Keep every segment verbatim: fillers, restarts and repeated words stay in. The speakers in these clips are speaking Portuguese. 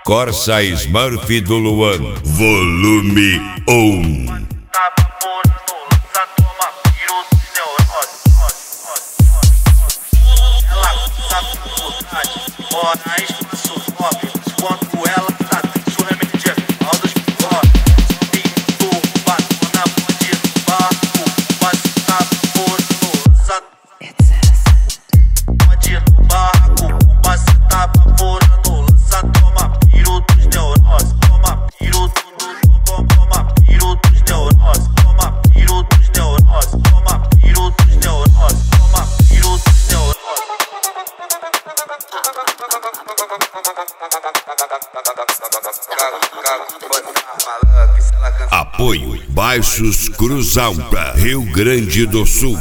Corsa Smurf do Luan, volume um. Apoio Baixos Cruz Alta, Rio Grande do Sul.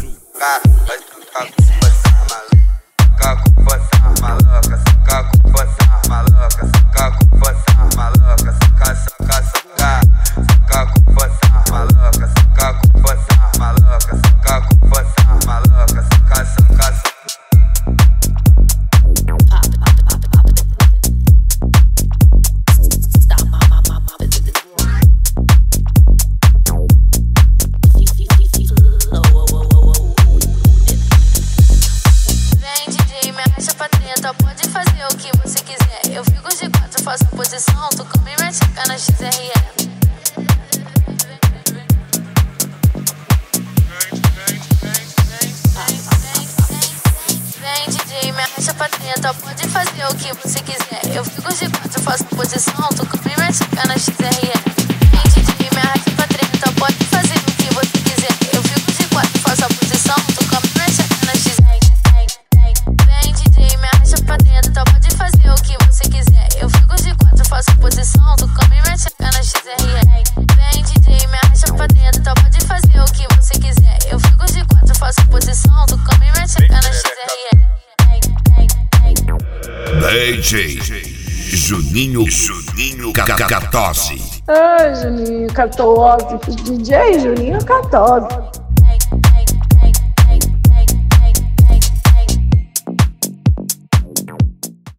Pode fazer o que você quiser. Eu fico de quatro, faço a posição. Tu come minha tcheca na X R E. Vem D J, me arrasta pra dentro. Pode fazer o que você quiser. Eu fico de quatro, faço a posição. Tu come minha tcheca na X R E. Vem D J, me arrasta pra dentro. Pode fazer o que você quiser. Eu fico de quatro, faço a posição. Tu come minha tcheca na X R E. Vem D J, me arrasta pra dentro. Pode fazer o que você quiser. Eu fico de quatro, faço posição. Tu come minha tcheca na X R E. Vem D J, me arrasta pra dentro. Pode fazer o que você quiser. Eu fico de quatro, faço posição. Tu come minha tcheca na X R E. D J Juninho Juninho quatorze. Ai, Juninho quatorze. D J Juninho quatorze.